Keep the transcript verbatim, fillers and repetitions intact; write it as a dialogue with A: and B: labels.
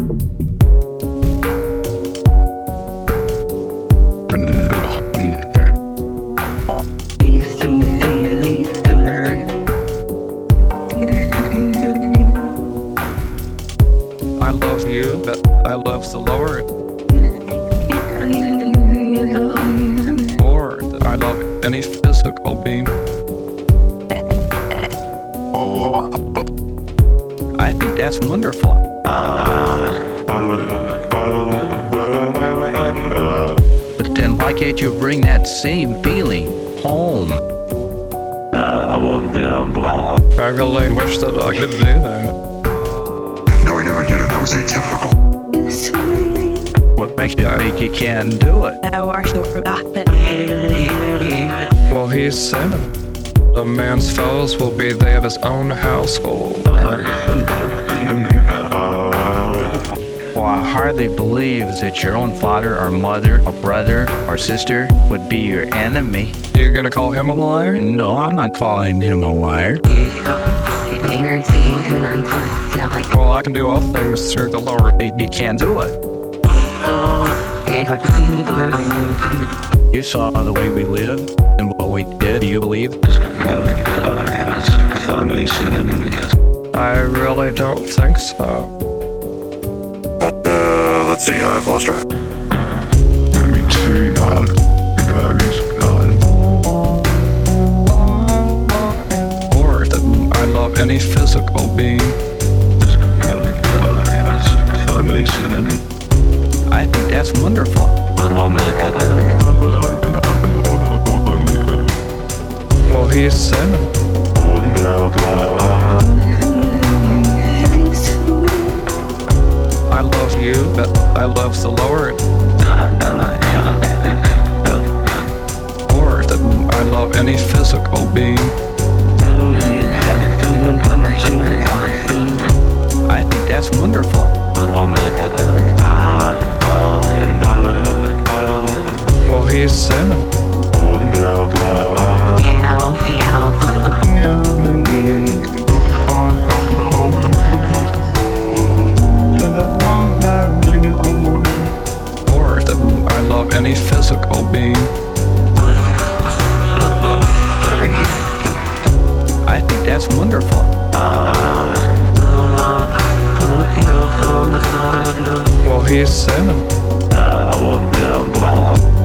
A: I love you, but I love the Lord. Or that I love any physical being. I think that's wonderful. But then why can't you bring that same feeling home? I really wish that I could do that.
B: No, I never did it. That was atypical.
A: What makes you think you can do it? Well, he said a man's foes will be they of his own household. Well, I hardly believe that your own father or mother or brother or sister would be your enemy. You're gonna call him a liar? No, I'm not calling him a liar. Well, I can do all things through the Lord. He can't do it. You saw the way we lived and what we did. Do you believe? I really don't think so.
B: Uh, let's see, I've lost track. Let me see, uh, values,
A: Or that I love any physical being. I think that's wonderful. Well, he said I love you, but I love the Lord. Or that I love any physical being. I think that's wonderful. Well, he said or that I love any physical being. I think that's wonderful. Well, he said